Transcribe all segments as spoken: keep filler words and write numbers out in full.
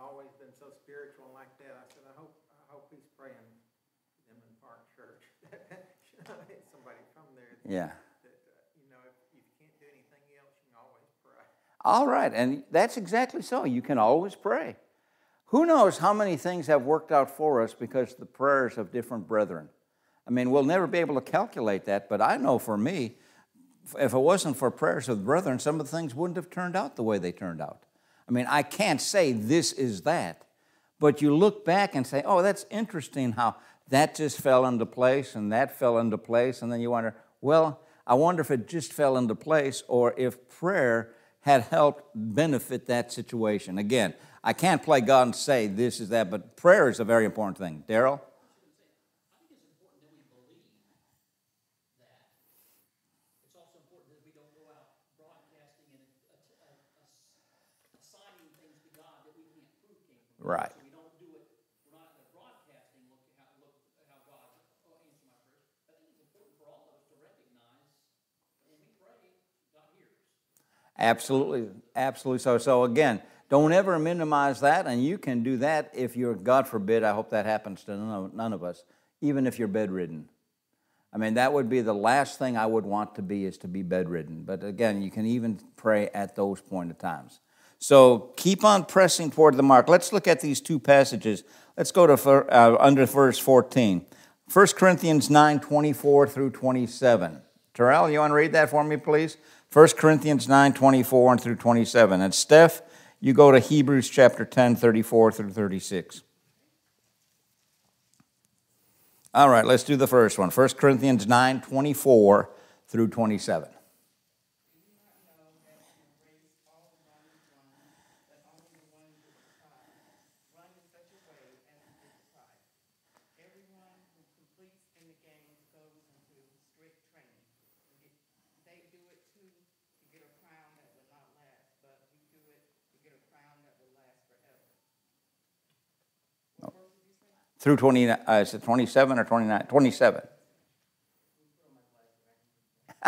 always been so spiritual and like that. I said, I hope I hope he's praying them in Park Church. Somebody from there. That, Yeah. That, uh, you know, if, if you can't do anything else, you can always pray. All right, and that's exactly so. You can always pray. Who knows how many things have worked out for us because of the prayers of different brethren. I mean, we'll never be able to calculate that, but I know for me, if it wasn't for prayers of the brethren, some of the things wouldn't have turned out the way they turned out. I mean, I can't say this is that, but you look back and say, oh, that's interesting how that just fell into place and that fell into place, and then you wonder, well, I wonder if it just fell into place or if prayer had helped benefit that situation. Again, I can't play God and say this is that, but prayer is a very important thing. Daryl? I think it's important that we believe that. It's also important that we don't go out broadcasting and uh, uh, assigning things to God that we can't prove came from God. Right. So we don't do it. We're not uh, broadcasting. Look at how look at how God oh, answered my prayers. I think it's important for all of us to recognize when we pray, God hears. Absolutely, absolutely so. So again, don't ever minimize that, and you can do that if you're, God forbid, I hope that happens to none of, none of us, even if you're bedridden. I mean, that would be the last thing I would want to be, is to be bedridden. But again, you can even pray at those point of times. So keep on pressing toward the mark. Let's look at these two passages. Let's go to uh, under verse fourteen. First Corinthians nine, twenty-four through twenty-seven. Terrell, you want to read that for me, please? First Corinthians nine, twenty-four and through twenty-seven. And Steph, you go to Hebrews chapter ten, thirty-four through thirty-six. All right, let's do the first one. First Corinthians nine, twenty-four through twenty-seven. Through twenty, uh, is it twenty-seven or twenty-nine? twenty-seven. No, I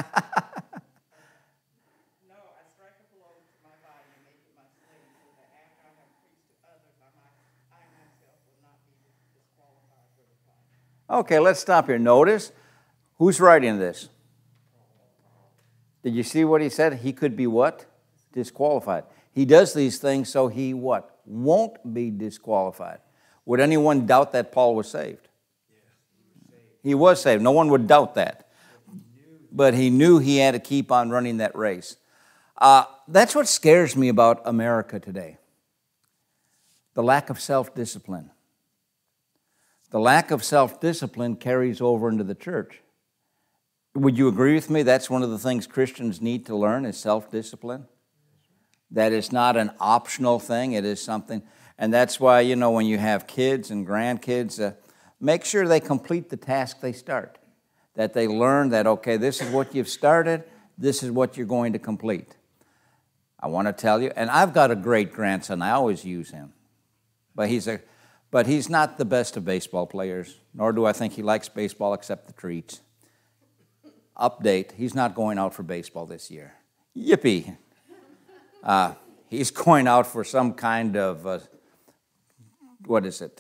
strike a blow to my body and make it my slave, so that after I have preached to others, I, might, I myself will not be disqualified for the prize. Okay, let's stop here. Notice, who's writing this? Did you see what he said? He could be what? Disqualified. He does these things so he what? Won't be disqualified. Would anyone doubt that Paul was saved? Yeah, he was saved. He was saved. No one would doubt that. But he knew he had to keep on running that race. Uh, that's what scares me about America today. The lack of self-discipline. The lack of self-discipline carries over into the church. Would you agree with me? That's one of the things Christians need to learn is self-discipline. That it's not an optional thing. It is something. And that's why, you know, when you have kids and grandkids, uh, make sure they complete the task they start. That they learn that, okay, this is what you've started, this is what you're going to complete. I want to tell you, and I've got a great grandson, I always use him. But he's a, but he's not the best of baseball players, nor do I think he likes baseball except the treats. Update, he's not going out for baseball this year. Yippee. Uh, he's going out for some kind of... Uh, what is it,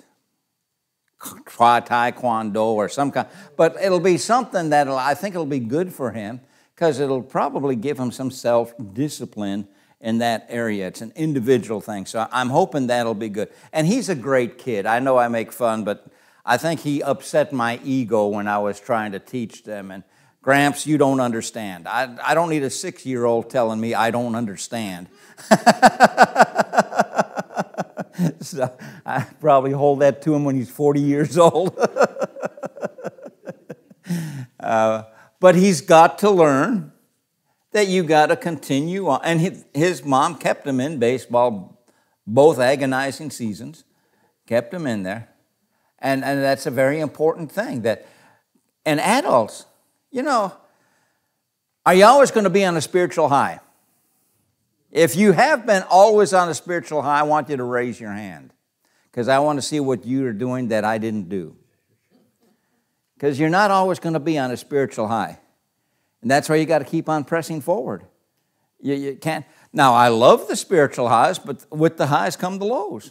taekwondo or some kind, but it'll be something that I think it'll be good for him because it'll probably give him some self-discipline in that area. It's an individual thing, so I'm hoping that'll be good. And he's a great kid. I know I make fun, but I think he upset my ego when I was trying to teach them. And Gramps, you don't understand. I, I don't need a six-year-old telling me I don't understand. So I probably hold that to him when he's forty years old. uh, but he's got to learn that you got to continue on. And his, his mom kept him in baseball, both agonizing seasons, kept him in there. And, and that's a very important thing. That, and adults, you know, are you always going to be on a spiritual high? If you have been always on a spiritual high, I want you to raise your hand because I want to see what you are doing that I didn't do. Because you're not always going to be on a spiritual high. And that's why you got to keep on pressing forward. You, you can't. Now, I love the spiritual highs, but with the highs come the lows.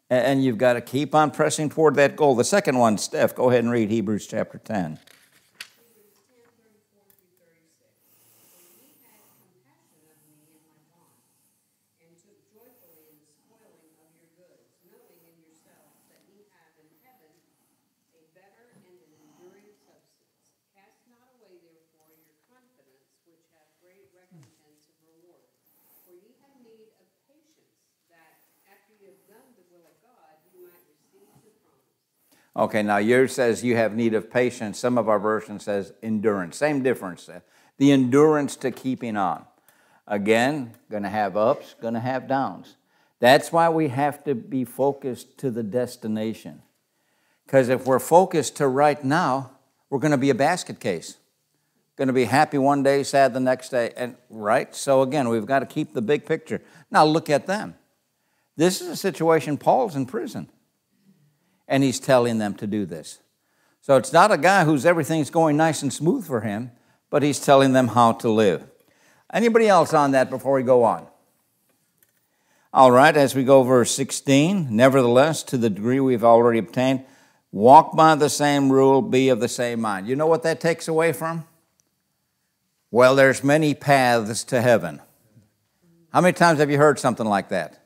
And you've got to keep on pressing toward that goal. The second one, Steph, go ahead and read Hebrews chapter ten. Hebrews ten, thirty-four through thirty-six. For ye had compassion of me in my want, and took joyfully in the spoiling of your goods, knowing in yourselves that ye have in heaven a better and an enduring substance. Cast not away therefore your confidence, which hath great recompense of reward. For ye have need of patience, that after you have done the will of God, you might receive the promise. Okay, now yours says you have need of patience. Some of our version says endurance. Same difference. The endurance to keeping on. Again, going to have ups, going to have downs. That's why we have to be focused to the destination. Because if we're focused to right now, we're going to be a basket case. Going to be happy one day, sad the next day. And right? So again, we've got to keep the big picture. Now look at them. This is a situation, Paul's in prison. And he's telling them to do this. So it's not a guy who's everything's going nice and smooth for him, but he's telling them how to live. Anybody else on that before we go on? All right, as we go verse sixteen, nevertheless, to the degree we've already obtained, walk by the same rule, be of the same mind. You know what that takes away from? Well, there's many paths to heaven. How many times have you heard something like that?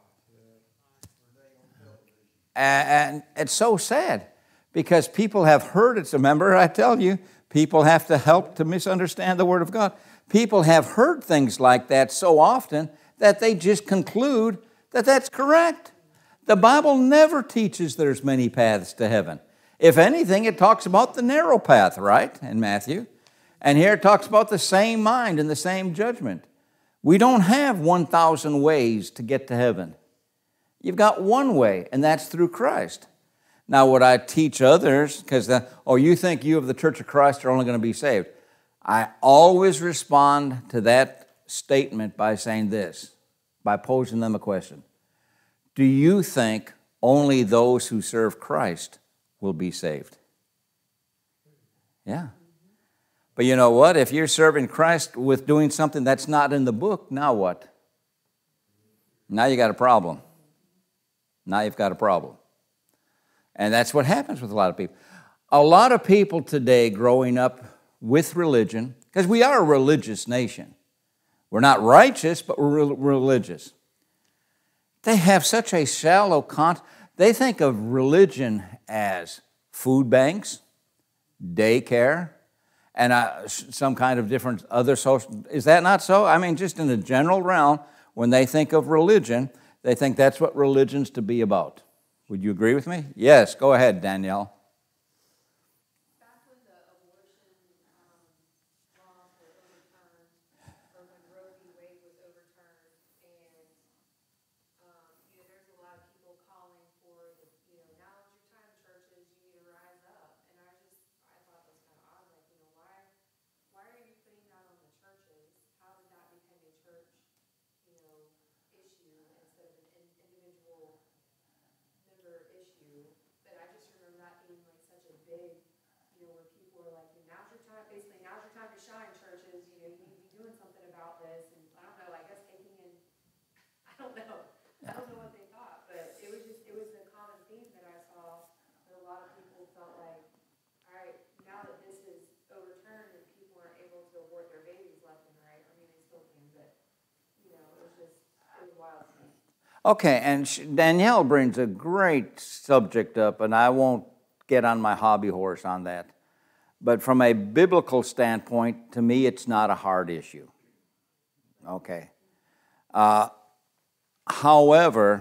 And it's so sad because people have heard it. Remember, I tell you, people have to help to misunderstand the Word of God. People have heard things like that so often that they just conclude that that's correct. The Bible never teaches there's many paths to heaven. If anything, it talks about the narrow path, right, in Matthew. And here it talks about the same mind and the same judgment. We don't have one thousand ways to get to heaven. You've got one way, and that's through Christ. Now, would I teach others, because, oh, you think you of the Church of Christ are only going to be saved? I always respond to that statement by saying this, by posing them a question. Do you think only those who serve Christ will be saved? Yeah. But you know what? If you're serving Christ with doing something that's not in the book, now what? Now you got a problem. Now you've got a problem. And that's what happens with a lot of people. A lot of people today growing up with religion, because we are a religious nation. We're not righteous, but we're religious. They have such a shallow con. They think of religion as food banks, daycare, and uh, some kind of different other social. Is that not so? I mean, just in the general realm, when they think of religion, they think that's what religion's to be about. Would you agree with me? Yes, go ahead, Danielle. Back when the abortion um, laws were overturned, or when Roe v. Wade was overturned, and um, you know, there's a lot of people calling for, the, you know, now is your time, churches, you need to rise up. And I just, I thought that was kind of odd, like, you know, why, why are you putting that on the churches? How did that become a church, you know, issue instead of an individual member issue? But I just remember that being like such a big, you know, where people were like, now's your time, basically, now's your time to shine, churches, you know, you need to be doing something about this. And I don't know, I guess taking in, I don't know, I don't know what they thought, but it was just, it was the common theme that I saw, that a lot of people felt like, all right, now that this is overturned and people aren't able to abort their babies left and right, I mean, they still can, but, you know, it was just, it was wild to me. Okay, and Danielle brings a great subject up, and I won't get on my hobby horse on that. But from a biblical standpoint, to me, it's not a hard issue. Okay. Uh, however,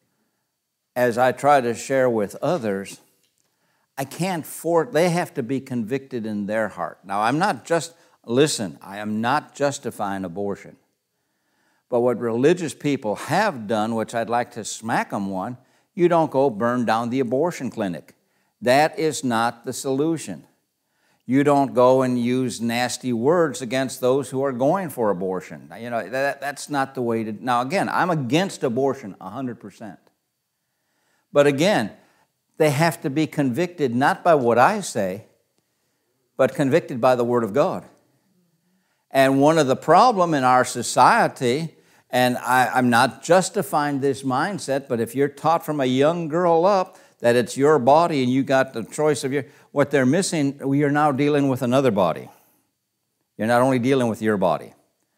as I try to share with others, I can't force, they have to be convicted in their heart. Now, I'm not just, listen, I am not justifying abortion. But what religious people have done, which I'd like to smack them one, you don't go burn down the abortion clinic. That is not the solution. You don't go and use nasty words against those who are going for abortion. You know, that, that's not the way to... Now, again, I'm against abortion one hundred percent. But again, they have to be convicted not by what I say, but convicted by the Word of God. And one of the problem in our society And I, I'm not justifying this mindset, but if you're taught from a young girl up that it's your body and you got the choice of your, what they're missing, you're now dealing with another body. You're not only dealing with your body.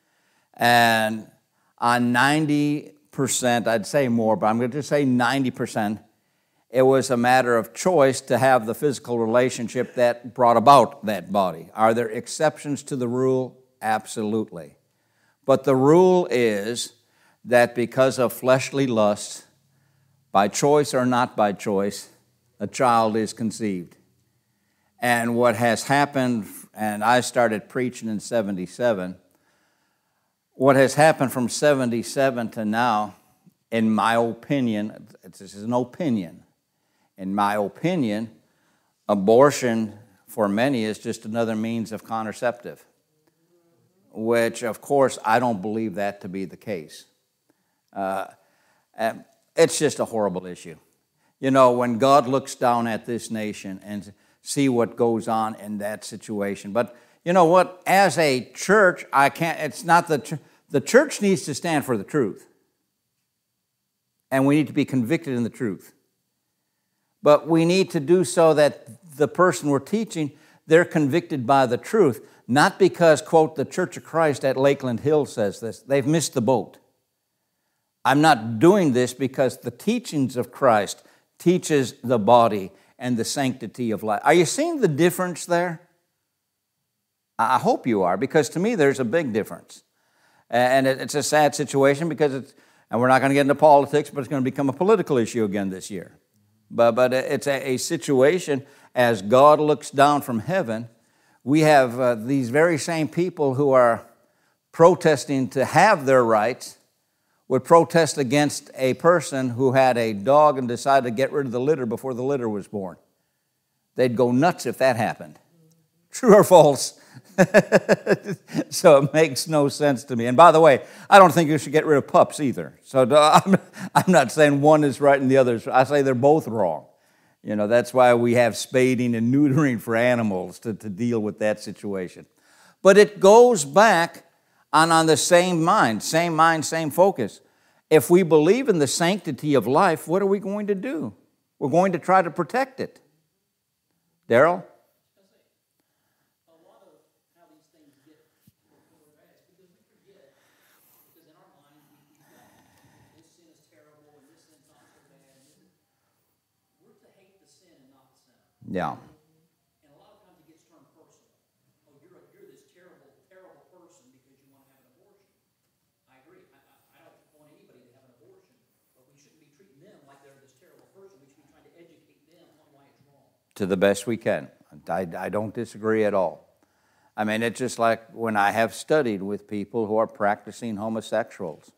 And on ninety percent, I'd say more, but I'm going to just say ninety percent, it was a matter of choice to have the physical relationship that brought about that body. Are there exceptions to the rule? Absolutely. But the rule is that because of fleshly lust, by choice or not by choice, a child is conceived. And what has happened, and I started preaching in seventy-seven, what has happened from seventy-seven to now, in my opinion, this is an opinion, in my opinion, abortion for many is just another means of contraceptive, which, of course, I don't believe that to be the case. Uh, and it's just a horrible issue. You know, when God looks down at this nation and see what goes on in that situation. But you know what? As a church, I can't, it's not the church. The church needs to stand for the truth. And we need to be convicted in the truth. But we need to do so that the person we're teaching, they're convicted by the truth. Not because, quote, the Church of Christ at Lakeland Hill says this. They've missed the boat. I'm not doing this because the teachings of Christ teaches the body and the sanctity of life. Are you seeing the difference there? I hope you are, because to me there's a big difference. And it's a sad situation because it's, and we're not going to get into politics, but it's going to become a political issue again this year. But, but it's a, a situation as God looks down from heaven. We have uh, these very same people who are protesting to have their rights would protest against a person who had a dog and decided to get rid of the litter before the litter was born. They'd go nuts if that happened. True or false? So it makes no sense to me. And by the way, I don't think you should get rid of pups either. So I'm, I'm not saying one is right and the other is right. I say they're both wrong. You know, that's why we have spading and neutering for animals to, to deal with that situation. But it goes back on, on the same mind, same mind, same focus. If we believe in the sanctity of life, what are we going to do? We're going to try to protect it. Daryl? Yeah. And a lot of times it gets turned personal. Oh, you're, a, you're this terrible, terrible person because you want to have an abortion. I agree. I, I, I don't want anybody to have an abortion, but we shouldn't be treating them like they're this terrible person. We should be trying to educate them on why it's wrong. To the best we can. I, I don't disagree at all. I mean, it's just like when I have studied with people who are practicing homosexuals.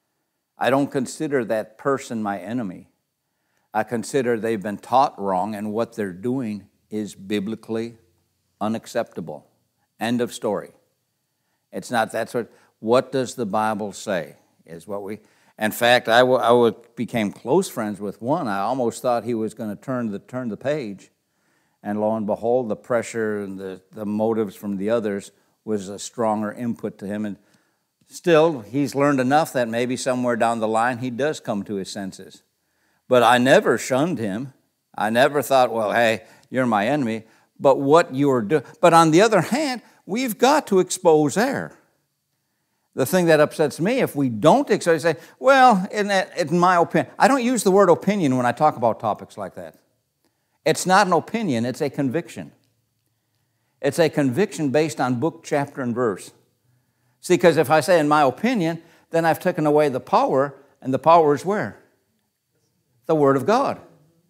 I don't consider that person my enemy. I consider they've been taught wrong and what they're doing is biblically unacceptable. End of story. It's not, that's what, what does the Bible say is what we, in fact, I, w- I w- became close friends with one. I almost thought he was going to turn the, turn the page. And lo and behold, the pressure and the, the motives from the others was a stronger input to him. And still, he's learned enough that maybe somewhere down the line he does come to his senses. But I never shunned him. I never thought, well, hey, you're my enemy. But what you're doing. But on the other hand, we've got to expose error. The thing that upsets me, if we don't expose, say, well, in, that, in my opinion, I don't use the word opinion when I talk about topics like that. It's not an opinion, it's a conviction. It's a conviction based on book, chapter, and verse. See, because if I say in my opinion, then I've taken away the power, and the power is where? The Word of God.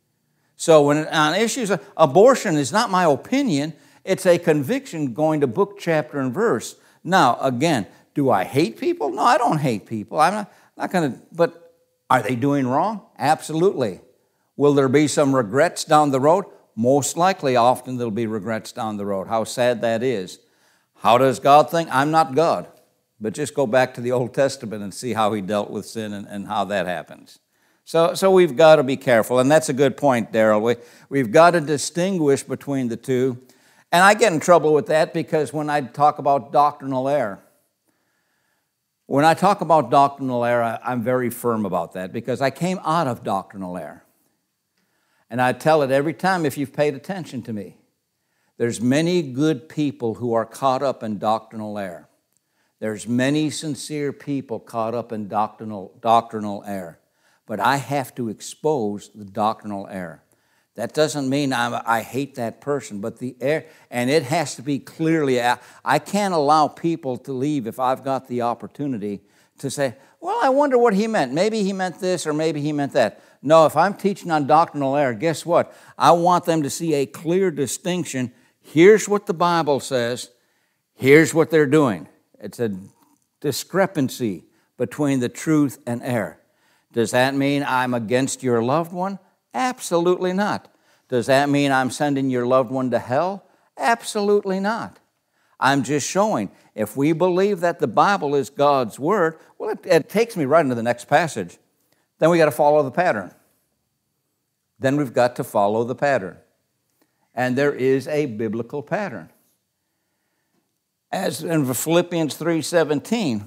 So when on issues of abortion is not my opinion, it's a conviction going to book, chapter, and verse. Now, again, do I hate people? No, I don't hate people. I'm not, not going to, but are they doing wrong? Absolutely. Will there be some regrets down the road? Most likely, often there'll be regrets down the road. How sad that is. How does God think? I'm not God. But just go back to the Old Testament and see how he dealt with sin and, and how that happens. So, so we've got to be careful, and that's a good point, Daryl. We, we've got to distinguish between the two. And I get in trouble with that because when I talk about doctrinal error, When I talk about doctrinal error, I'm very firm about that because I came out of doctrinal error. And I tell it every time if you've paid attention to me. There's many good people who are caught up in doctrinal error. There's many sincere people caught up in doctrinal, doctrinal error. But I have to expose the doctrinal error. That doesn't mean I'm, I hate that person, but the error, and it has to be clearly, I, I can't allow people to leave if I've got the opportunity to say, well, I wonder what he meant. Maybe he meant this or maybe he meant that. No, if I'm teaching on doctrinal error, guess what? I want them to see a clear distinction. Here's what the Bible says. Here's what they're doing. It's a discrepancy between the truth and error. Does that mean I'm against your loved one? Absolutely not. Does that mean I'm sending your loved one to hell? Absolutely not. I'm just showing if we believe that the Bible is God's Word, well, it, it takes me right into the next passage. Then we got to follow the pattern. Then we've got to follow the pattern. And there is a biblical pattern. As in Philippians three seventeen,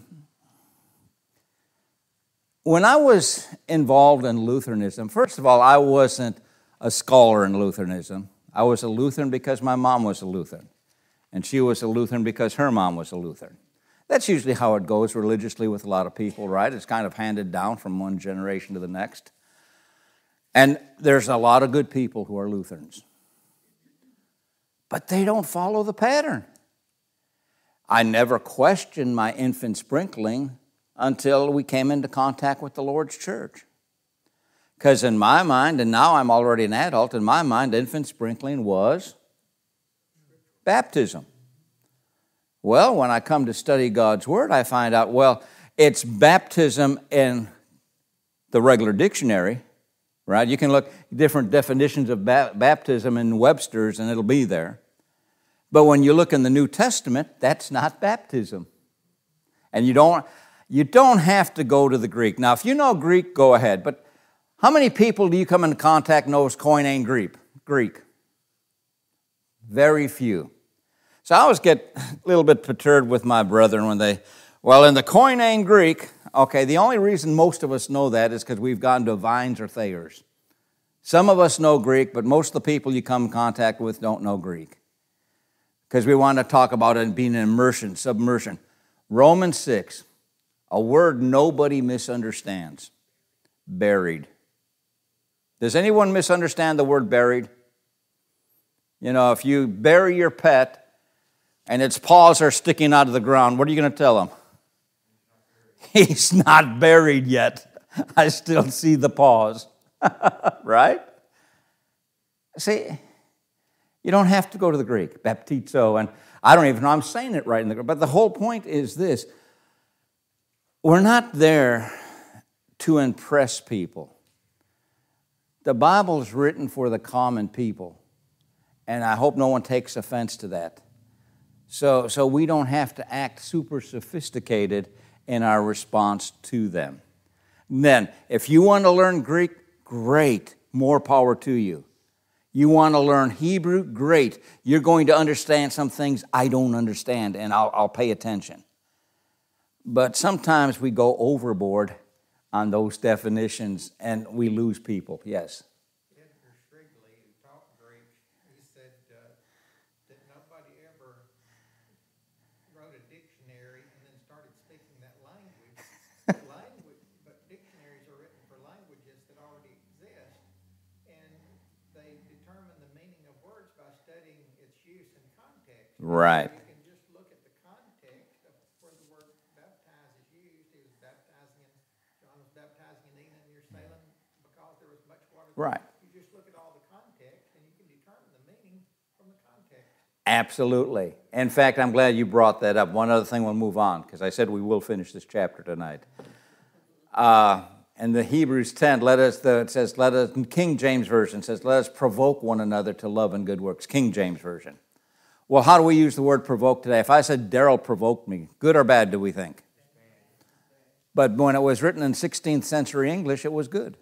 when I was involved in Lutheranism, first of all, I wasn't a scholar in Lutheranism. I was a Lutheran because my mom was a Lutheran. And she was a Lutheran because her mom was a Lutheran. That's usually how it goes religiously with a lot of people, right? It's kind of handed down from one generation to the next. And there's a lot of good people who are Lutherans. But they don't follow the pattern. I never questioned my infant sprinkling until we came into contact with the Lord's church. Because in my mind, and now I'm already an adult, in my mind, infant sprinkling was baptism. Well, when I come to study God's Word, I find out, well, it's baptism in the regular dictionary, right? You can look different definitions of ba- baptism in Webster's, and it'll be there. But when you look in the New Testament, that's not baptism. And you don't, you don't have to go to the Greek. Now, if you know Greek, go ahead. But how many people do you come into contact knows Koine Greek? Greek. Very few. So I always get a little bit perturbed with my brethren when they, well, in the Koine Greek, okay, the only reason most of us know that is because we've gone to Vines or Thayers. Some of us know Greek, but most of the people you come in contact with don't know Greek. Because we want to talk about it being an immersion, submersion. Romans six, a word nobody misunderstands. Buried. Does anyone misunderstand the word buried? You know, if you bury your pet and its paws are sticking out of the ground, what are you going to tell him? He's not buried yet. I still see the paws. Right? See, you don't have to go to the Greek, baptizo, and I don't even know I'm saying it right in the Greek, but the whole point is this. We're not there to impress people. The Bible is written for the common people, and I hope no one takes offense to that. So, so we don't have to act super sophisticated in our response to them. And then, if you want to learn Greek, great, more power to you. You want to learn Hebrew, great. You're going to understand some things I don't understand, and I'll, I'll pay attention. But sometimes we go overboard on those definitions, and we lose people, yes. Edgar Strigley, who taught Greek, he said uh, that nobody ever wrote a dictionary and then started speaking that language. language. But dictionaries are written for languages that already exist, and they determine the meaning of words by studying its use and context. Right. You can just look at the context of where the word baptize is used. He was baptizing in, John was baptizing in Enna near Salem because there was much water there. Right. You just look at all the context and you can determine the meaning from the context. Absolutely. In fact, I'm glad you brought that up. One other thing, we'll move on, because I said we will finish this chapter tonight. Uh, and the Hebrews ten, let us, the, it says, let us, King James Version says, let us provoke one another to love and good works. King James Version. Well, how do we use the word provoke today? If I said Daryl provoked me, good or bad do we think? But when it was written in sixteenth century English, it was good.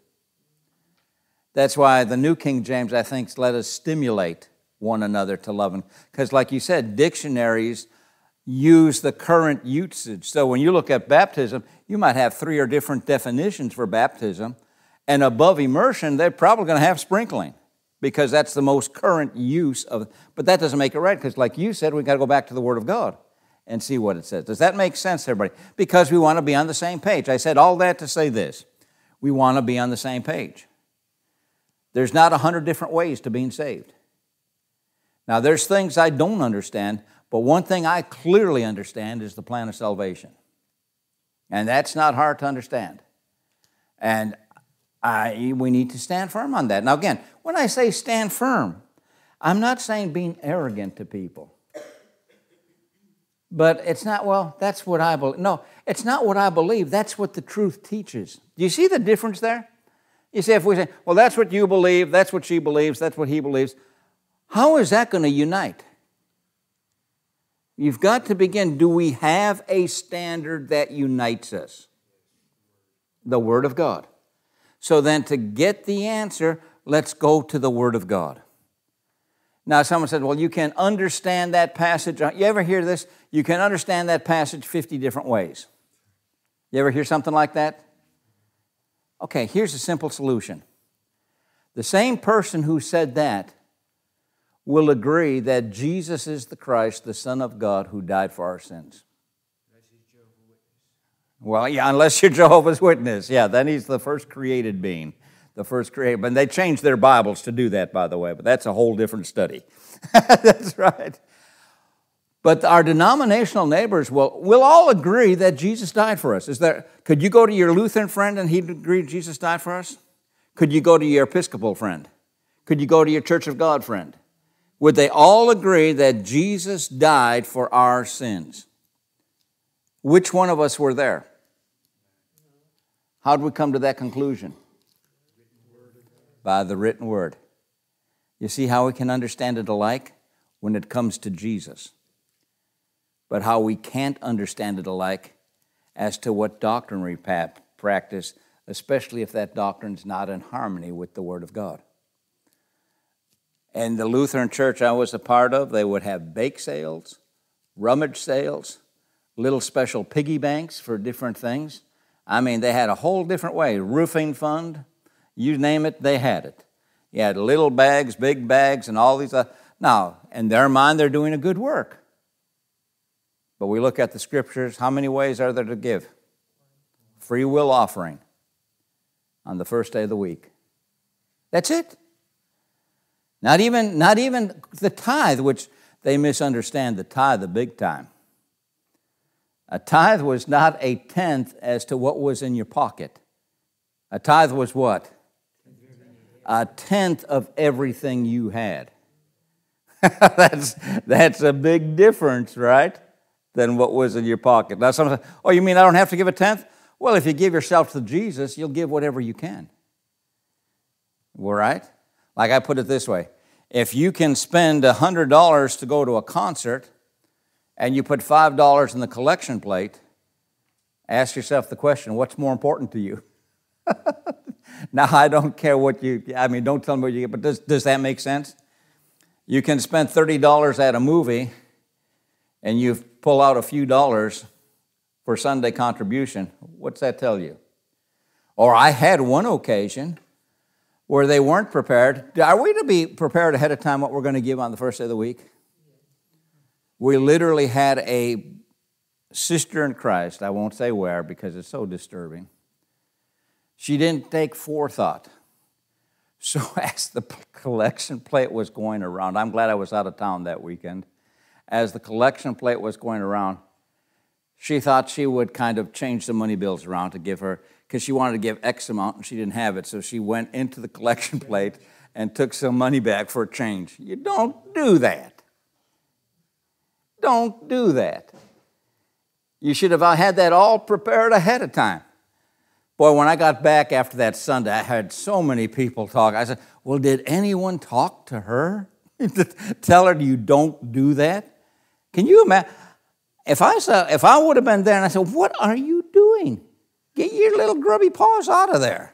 That's why the New King James, I think, let us stimulate one another to love. Because like you said, dictionaries use the current usage. So when you look at baptism, you might have three or different definitions for baptism, and above immersion, they're probably going to have sprinkling because that's the most current use of, but that doesn't make it right because like you said, we've got to go back to the Word of God and see what it says. Does that make sense, everybody? Because we want to be on the same page. I said all that to say this. We want to be on the same page. There's not a hundred different ways to being saved. Now, there's things I don't understand, but one thing I clearly understand is the plan of salvation. And that's not hard to understand. And I, we need to stand firm on that. Now, again, when I say stand firm, I'm not saying being arrogant to people. But it's not, well, that's what I believe. No, it's not what I believe. That's what the truth teaches. Do you see the difference there? You see, if we say, well, that's what you believe, that's what she believes, that's what he believes, how is that going to unite? You've got to begin, do we have a standard that unites us? The Word of God. So then to get the answer, let's go to the Word of God. Now someone said, well, you can understand that passage. You ever hear this? You can understand that passage fifty different ways. You ever hear something like that? Okay, here's a simple solution. The same person who said that will agree that Jesus is the Christ, the Son of God, who died for our sins. Well, yeah, unless you're Jehovah's Witness. Yeah, then he's the first created being. The first created. But they changed their Bibles to do that, by the way, but that's a whole different study. That's right. But our denominational neighbors will, will all agree that Jesus died for us. Is there, could you go to your Lutheran friend and he'd agree Jesus died for us? Could you go to your Episcopal friend? Could you go to your Church of God friend? Would they all agree that Jesus died for our sins? Which one of us were there? How did we come to that conclusion? By the written word. You see how we can understand it alike when it comes to Jesus, but how we can't understand it alike as to what doctrine we practice, especially if that doctrine is not in harmony with the Word of God. And the Lutheran church I was a part of, they would have bake sales, rummage sales, little special piggy banks for different things. I mean, they had a whole different way. Roofing fund, you name it, they had it. You had little bags, big bags, and all these. Uh, now, in their mind, they're doing a good work. But we look at the Scriptures, how many ways are there to give? Free will offering on the first day of the week. That's it. Not even, not even the tithe, which they misunderstand the tithe the big time. A tithe was not a tenth as to what was in your pocket. A tithe was what? A tenth of everything you had. that's, that's a big difference, right? Than what was in your pocket. Now someone says, oh, you mean I don't have to give a tenth? Well, if you give yourself to Jesus, you'll give whatever you can. All right? Like I put it this way. If you can spend one hundred dollars to go to a concert and you put five dollars in the collection plate, ask yourself the question, what's more important to you? Now, I don't care what you, I mean, don't tell me what you get, but does, does that make sense? You can spend thirty dollars at a movie and you pull out a few dollars for Sunday contribution. What's that tell you? Or I had one occasion where they weren't prepared. Are we to be prepared ahead of time what we're going to give on the first day of the week? We literally had a sister in Christ, I won't say where because it's so disturbing. She didn't take forethought. So as the collection plate was going around, I'm glad I was out of town that weekend. As the collection plate was going around, she thought she would kind of change the money bills around to give her, because she wanted to give X amount and she didn't have it. So she went into the collection plate and took some money back for a change. You don't do that. Don't do that. You should have had that all prepared ahead of time. Boy, when I got back after that Sunday, I had so many people talk. I said, well, did anyone talk to her? Tell her you don't do that? Can you imagine? If I saw, if I would have been there and I said, what are you doing? Get your little grubby paws out of there.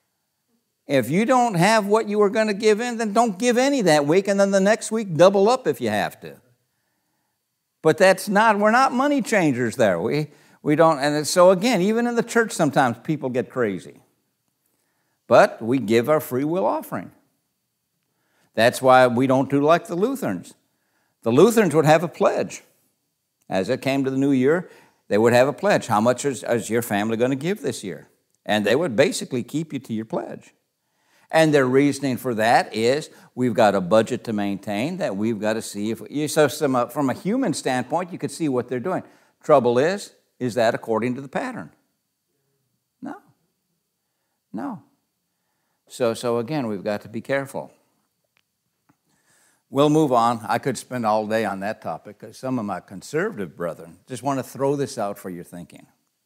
If you don't have what you were going to give in, then don't give any that week, and then the next week double up if you have to. But that's not, we're not money changers there. We, we don't, and it's, so again, even in the church sometimes people get crazy. But we give our free will offering. That's why we don't do like the Lutherans. The Lutherans would have a pledge. As it came to the new year, they would have a pledge. How much is, is your family going to give this year? And they would basically keep you to your pledge. And their reasoning for that is we've got a budget to maintain that we've got to see if you so some, uh, from a human standpoint you could see what they're doing. Trouble is, is that according to the pattern? No. No. So so again, we've got to be careful. We'll move on. I could spend all day on that topic because some of my conservative brethren just want to throw this out for your thinking.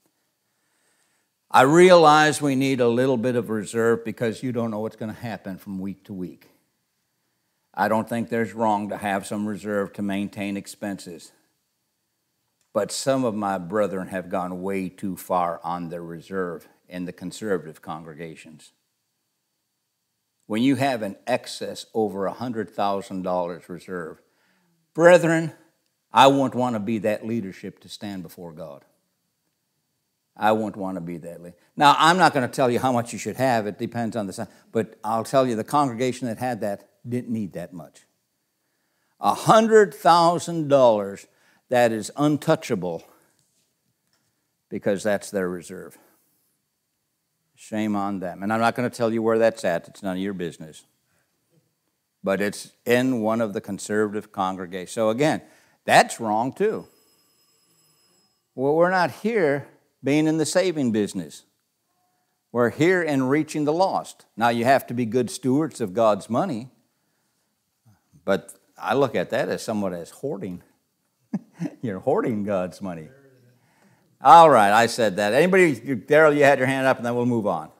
I realize we need a little bit of reserve because you don't know what's going to happen from week to week. I don't think there's wrong to have some reserve to maintain expenses. But some of my brethren have gone way too far on their reserve in the conservative congregations. When you have an excess over one hundred thousand dollars reserve, brethren, I wouldn't want to be that leadership to stand before God. I wouldn't want to be that leader. Now, I'm not going to tell you how much you should have. It depends on the size. But I'll tell you the congregation that had that didn't need that much. one hundred thousand dollars that is untouchable because that's their reserve. Shame on them. And I'm not going to tell you where that's at. It's none of your business. But it's in one of the conservative congregations. So again, that's wrong too. Well, we're not here being in the saving business. We're here in reaching the lost. Now, you have to be good stewards of God's money, but I look at that as somewhat as hoarding. You're hoarding God's money. All right, I said that. Anybody, Daryl, you had your hand up, and then we'll move on.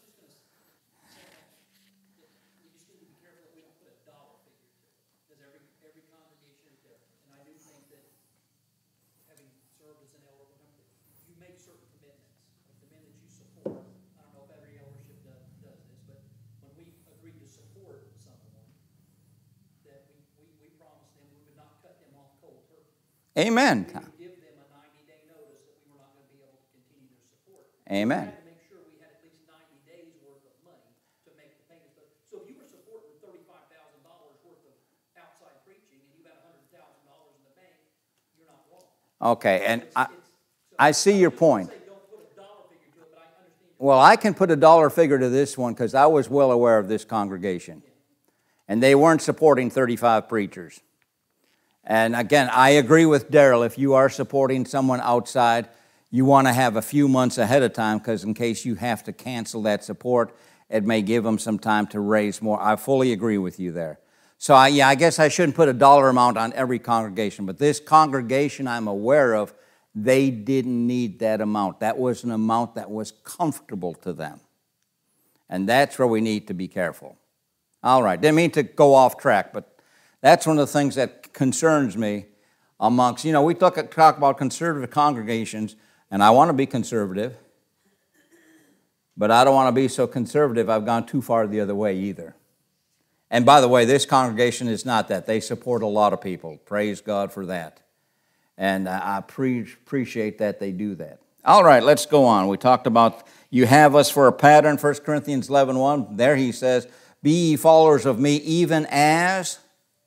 Amen. We would give them a ninety-day notice that we were not going to be able to continue their support. Amen. We had to make sure we had at least ninety days worth of money to make the payments. But, so if you were supporting thirty-five thousand dollars worth of outside preaching and you had one hundred thousand dollars in the bank, you're not wrong. Okay, and It's- I, it's- so I see your point. say don't put a dollar figure to it, but I understand your Well, I can put a dollar figure to this one because I was well aware of this congregation. And they weren't supporting thirty-five preachers. And again, I agree with Daryl. If you are supporting someone outside, you want to have a few months ahead of time because in case you have to cancel that support, it may give them some time to raise more. I fully agree with you there. So, I, yeah, I guess I shouldn't put a dollar amount on every congregation, but this congregation I'm aware of, they didn't need that amount. That was an amount that was comfortable to them. And that's where we need to be careful. All right, didn't mean to go off track, but that's one of the things that concerns me amongst, you know, we talk, talk about conservative congregations, and I want to be conservative, but I don't want to be so conservative I've gone too far the other way either. And by the way, this congregation is not that. They support a lot of people. Praise God for that. And I pre- appreciate that they do that. All right, let's go on. We talked about you have us for a pattern, First Corinthians eleven one. There he says, be ye followers of me even as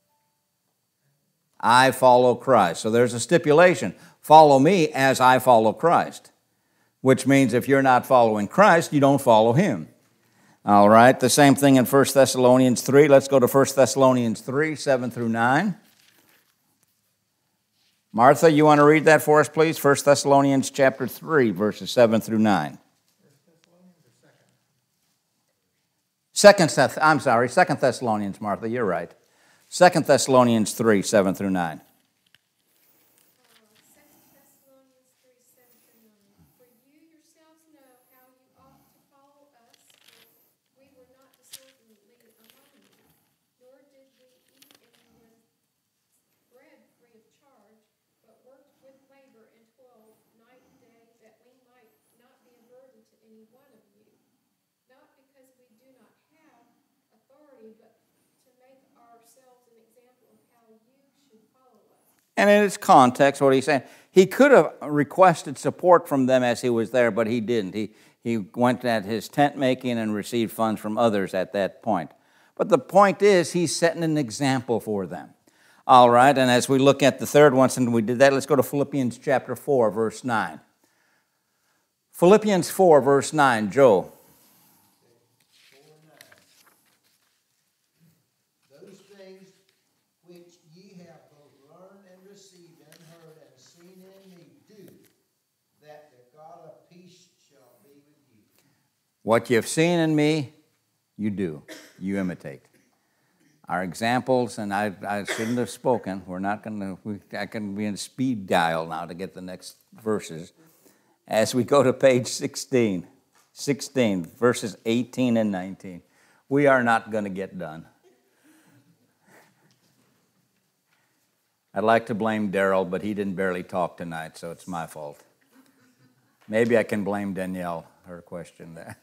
I follow Christ. So there's a stipulation. Follow me as I follow Christ. Which means if you're not following Christ, you don't follow him. All right, the same thing in First Thessalonians three. Let's go to First Thessalonians three, seven through nine. Martha, you want to read that for us, please? First Thessalonians chapter three, verses seven through nine. Second, Thess- I'm sorry, Second Thessalonians, Martha, you're right. Second Thessalonians three, seven through nine. Second Thessalonians three, seven through nine. For you yourselves know how you ought to follow us, for we were not disorderly among you, nor did we eat anyone's bread free of charge, but worked with labor and toil night and day, that we might not be a burden to any one of you. Not because we do not have authority, but to make ourselves an example of how you should follow us. And in its context, what he's saying, he could have requested support from them as he was there, but he didn't. He, he went at his tent making and received funds from others at that point. But the point is, he's setting an example for them. All right, and as we look at the third one, since we did that, let's go to Philippians chapter four, verse nine. Philippians four, verse nine, Joe. Those things which ye have both learned and received and heard and seen in me, do, that the God of peace shall be with you. What you've seen in me, you do. You imitate. Our examples, and I, I shouldn't have spoken. We're not going to, I can be in speed dial now to get the next verses. As we go to page sixteen, sixteen, verses eighteen and nineteen, we are not going to get done. I'd like to blame Daryl, but he didn't barely talk tonight, so it's my fault. Maybe I can blame Danielle, her question there.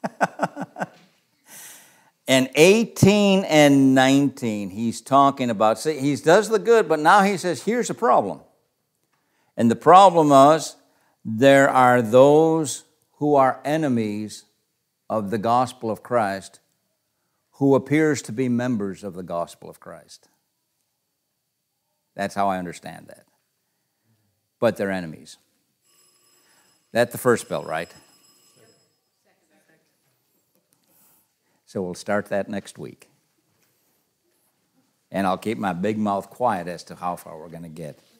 And eighteen and nineteen, he's talking about, see, he does the good, but now he says, here's a problem. And the problem is, there are those who are enemies of the gospel of Christ who appears to be members of the gospel of Christ. That's how I understand that. But they're enemies. That's the first bill, right? So we'll start that next week. And I'll keep my big mouth quiet as to how far we're going to get.